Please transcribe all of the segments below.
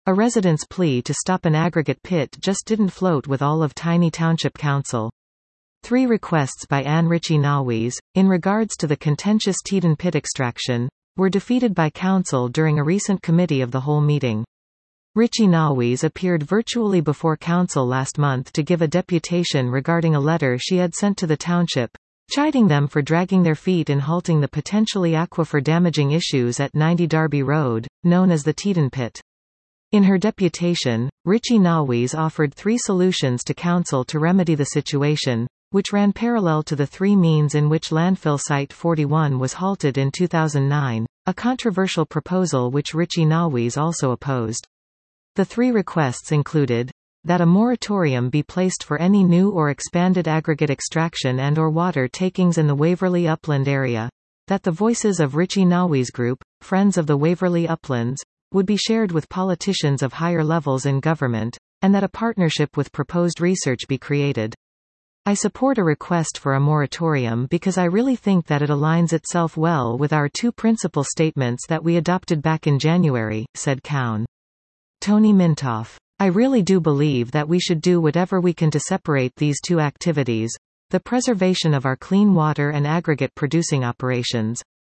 A resident's plea to stop an aggregate pit just didn't float with all of Tiny Township Council. 3 requests by Anne Richie Nawes, in regards to the contentious Teton pit extraction, were defeated by Council during a recent Committee of the Whole meeting. Richie Nawes appeared virtually before Council last month to give a deputation regarding a letter she had sent to the township, chiding them for dragging their feet in halting the potentially aquifer-damaging issues at 90 Darby Road, known as the Teton pit. In her deputation, Richie Nawes offered 3 solutions to Council to remedy the situation, which ran parallel to the 3 means in which landfill Site 41 was halted in 2009, a controversial proposal which Richie Nawes also opposed. The 3 requests included that a moratorium be placed for any new or expanded aggregate extraction and/or water takings in the Waverley Upland area, that the voices of Richie Nawes Group, Friends of the Waverley Uplands, would be shared with politicians of higher levels in government, and that a partnership with proposed research be created. I support a request for a moratorium because I really think that it aligns itself well with our 2 principal statements that we adopted back in January, said Cowan. Tony Mintoff. I really do believe that we should do whatever we can to separate these 2 activities, the preservation of our clean water and aggregate producing operations.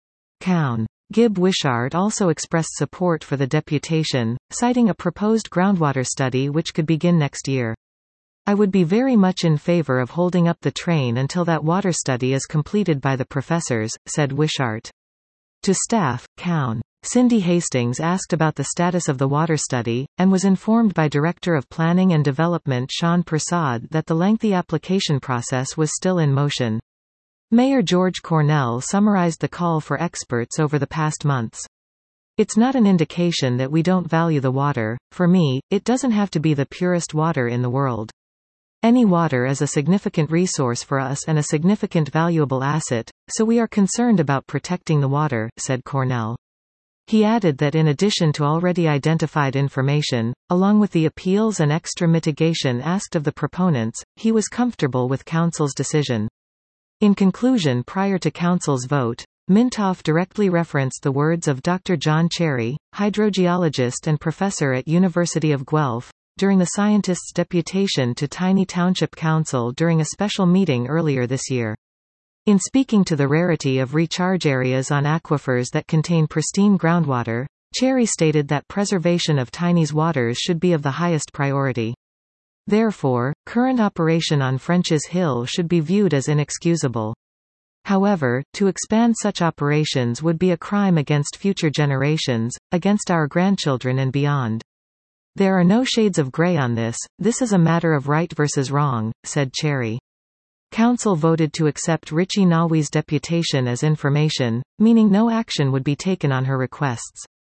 Cowan. Gib Wishart also expressed support for the deputation, citing a proposed groundwater study which could begin next year. I would be very much in favor of holding up the train until that water study is completed by the professors, said Wishart. To staff, Cowan. Cindy Hastings asked about the status of the water study, and was informed by Director of Planning and Development Sean Persad that the lengthy application process was still in motion. Mayor George Cornell summarized the call for experts over the past months. It's not an indication that we don't value the water. For me, it doesn't have to be the purest water in the world. Any water is a significant resource for us and a significant valuable asset, so we are concerned about protecting the water, said Cornell. He added that in addition to already identified information, along with the appeals and extra mitigation asked of the proponents, he was comfortable with Council's decision. In conclusion, prior to Council's vote, Mintoff directly referenced the words of Dr. John Cherry, hydrogeologist and professor at University of Guelph, during the scientists' deputation to Tiny Township Council during a special meeting earlier this year. In speaking to the rarity of recharge areas on aquifers that contain pristine groundwater, Cherry stated that preservation of Tiny's waters should be of the highest priority. Therefore, current operation on French's Hill should be viewed as inexcusable. However, to expand such operations would be a crime against future generations, against our grandchildren and beyond. There are no shades of gray on this is a matter of right versus wrong, said Cherry. Council voted to accept Richie Nawes' deputation as information, meaning no action would be taken on her requests.